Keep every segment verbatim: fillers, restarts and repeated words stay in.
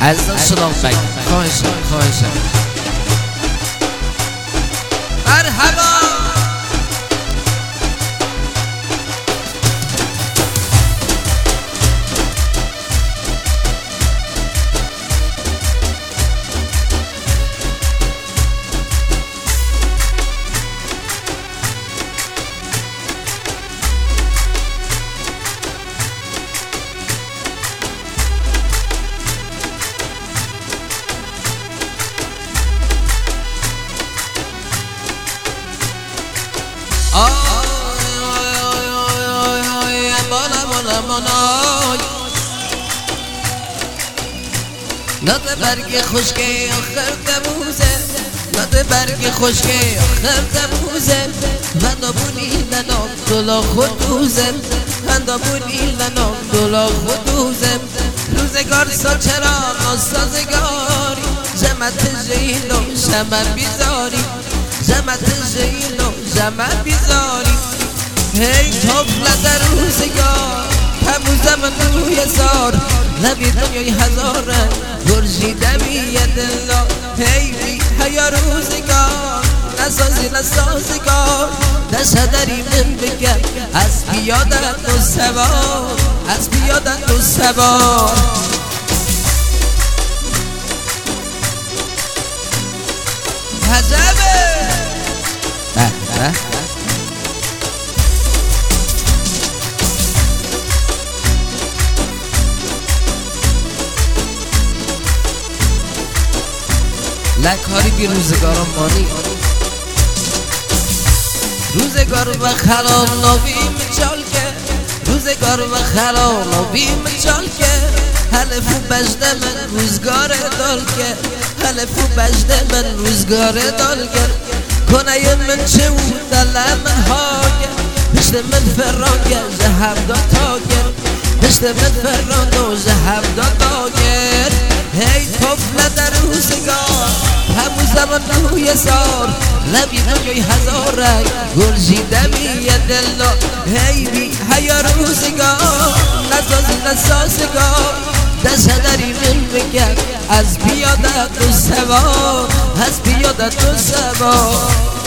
عزیزان سلام بک خواهشم خواهشم مرحبا ناده برگ خشکی آخر دموزه ناده برگ خشکی آخر دموزه هندابونی لنام دولا خودوزه هندابونی لنام دولا خودوزه روزگار سا چرا ناسازگاری جمعت جیلو جمع بیزاری جمعت جیلو جمع بیزاری هی طفل در روزگار همون زمن روی سار نبی دنیای هزاره گرجیده بیه دلا هی بی هیا روزگار نسازی نسازگار نشه داری من بگم از بیادت و سوار از بیادت و سوار عجبه اه اه لکاری بی روزگارم مانی روزگار و خراب نبیم چال که روزگار و خراب نبیم چال که حلفو بجده من روزگار دال که حلفو بجده من روزگار دال که کنه من چه بود دل من هاگه پشت من فرانگه جهب دا تاگر پشت من فرانگه جهب دا تاگر هی طفل در روزگار همون زمان روی سار لبی دنیای هزاره گرجیده بیه دلا هی بی هیا روزگار نسازی نسازگار دسته داری من بگم از بیادت و سوار از بیادت و سوار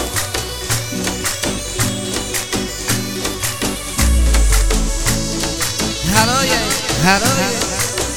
هرایه هرایه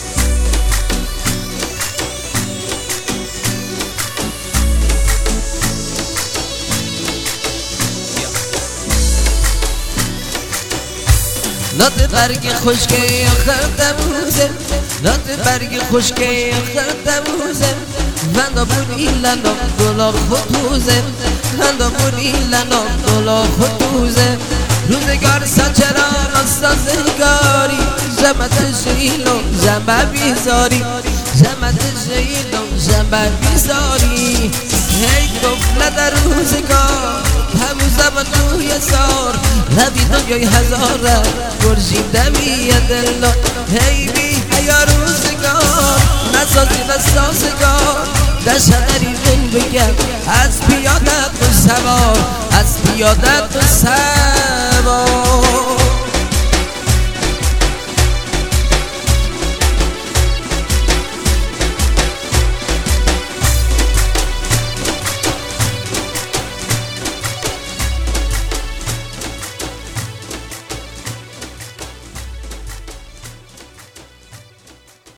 ناده برگ خشکی آخر دموزه ناده برگ خشکی آخر دموزه هندابونی لنام دولا خودوزه هندابونی لنام دولا خودوزه روزگار سچرا ناسازگاری جمعت جیلو جمع بیزاری جمعت جیلو جمع بیزاری هی طفل در روزگار همون زمان روی سار لبی دنیای هزاره گرجیده بیه دلا هی بی هیا روزگار نسازی نسازگار دشه داری من بگم از بیادت و سوار از بیادت و سوار